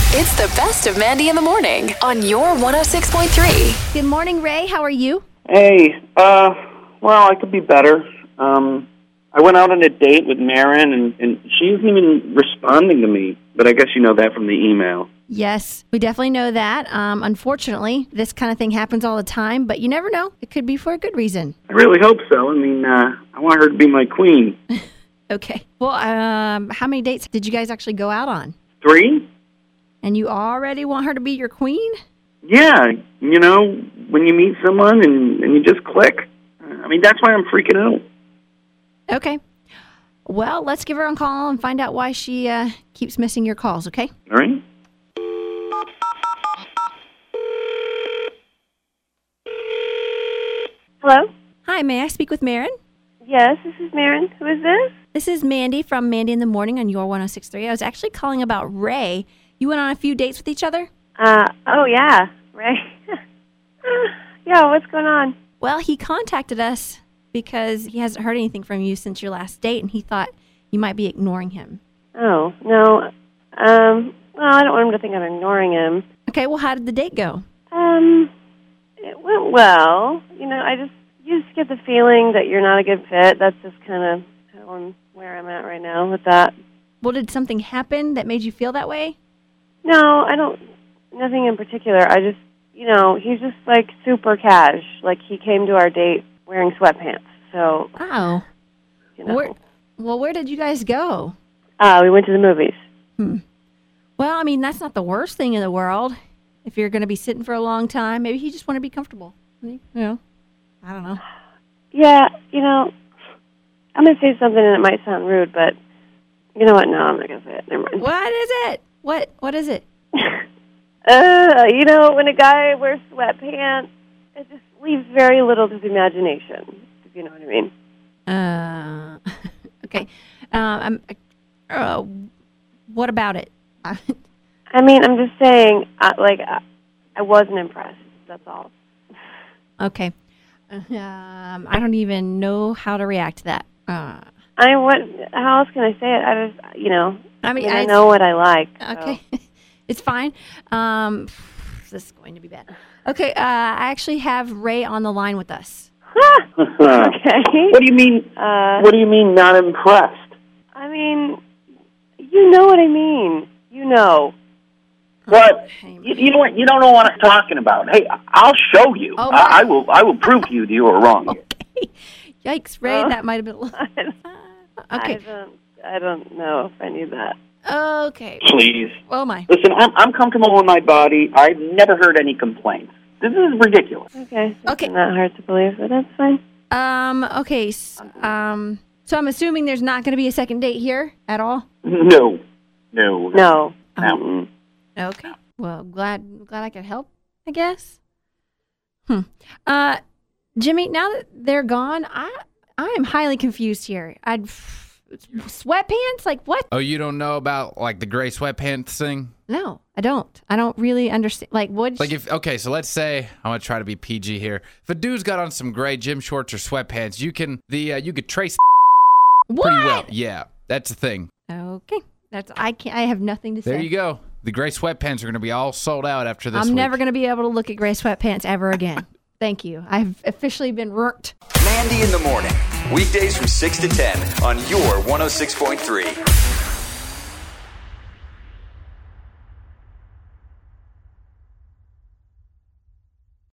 It's the best of Mandy in the morning on your 106.3. Good morning, Ray. How are you? Hey, well, I could be better. I went out on a date with Marin, and she isn't even responding to me. But I guess you know that from the email. Yes, we definitely know that. Unfortunately, this kind of thing happens all the time, but you never know. It could be for a good reason. I really hope so. I mean, I want her to be my queen. Okay. Well, how many dates did you guys actually go out on? 3? And you already want her to be your queen? Yeah, you know, when you meet someone and you just click. I mean, that's why I'm freaking out. Okay. Well, let's give her a call and find out why she keeps missing your calls, okay? All right. Hello? Hi, may I speak with Marin? Yes, this is Marin. Who is this? This is Mandy from Mandy in the Morning on your 106.3. I was actually calling about Ray. You went on a few dates with each other? Oh, yeah. Ray. Yeah, what's going on? Well, he contacted us because he hasn't heard anything from you since your last date, and he thought you might be ignoring him. Oh, no. Well, I don't want him to think I'm ignoring him. Okay, well, how did the date go? It went well. You know, you just get the feeling that you're not a good fit. That's just kind of where I'm at right now with that. Well, did something happen that made you feel that way? No, nothing in particular. I just, you know, he's just like super cash. Like he came to our date wearing sweatpants. So, Oh. you know. Where did you guys go? We went to the movies. Well, I mean, that's not the worst thing in the world. If you're going to be sitting for a long time, maybe he just want to be comfortable. You know, I don't know. Yeah, you know, I'm going to say something and it might sound rude, but you know what? No, I'm not going to say it. Never mind. What is it? What is it? You know, when a guy wears sweatpants, it just leaves very little to the imagination, if you know what I mean. Okay. What about it? I mean, I'm just saying, I wasn't impressed. That's all. Okay. I don't even know how to react to that. How else can I say it? I just, you know, I know what I like. So. Okay. It's fine. This is going to be bad. Okay, I actually have Ray on the line with us. Okay. What do you mean? What do you mean not impressed? I mean, you know what I mean. You know. But you know what? You don't know what I'm talking about. Hey, I'll show you. Oh, I will prove to you are wrong. Okay. Yikes, Ray, that might have been a little... Okay. I don't know if I need that. Okay. Please. Oh, my. Listen, I'm comfortable with my body. I've never heard any complaints. This is ridiculous. Okay. Okay. Not hard to believe, but that's fine. Okay. So I'm assuming there's not going to be a second date here at all? No. Okay. Well, glad I could help, I guess. Jimmy, now that they're gone, I am highly confused here. Sweatpants? Like what? Oh, you don't know about like the gray sweatpants thing? No, I don't. I don't really understand. Like what? Like so let's say I'm gonna try to be PG here. If a dude's got on some gray gym shorts or sweatpants, you could trace what? pretty well. Yeah, that's the thing. Okay, I have nothing to say. There you go. The gray sweatpants are gonna be all sold out after this. I'm week. never gonna be able to look at gray sweatpants ever again. Thank you. I've officially been rooked. Mandy in the Morning, weekdays from 6 to 10 on your 106.3.